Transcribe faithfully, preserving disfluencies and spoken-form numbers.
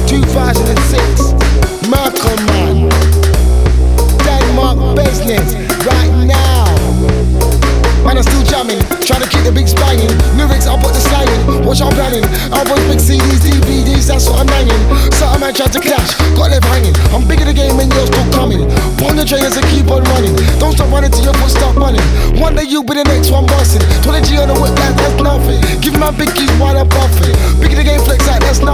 two thousand six, Malcolm Man, Denmark business, right now. Man, I'm still jamming, trying to keep the big banging. Lyrics, I'll put the slanging. Watch I'm planning. Albums, big C Ds, D V Ds, that's what I'm banging. Certain man tried to clash, got left hanging. I'm bigger the game and you're still coming. Put on the trainers and keep on running. Don't stop running till your foot start running. One day you'll be the next one busting. twenty G on the whip, that, that's nothing. Give my big keys while I'm buffing. Bigger the game flex like that's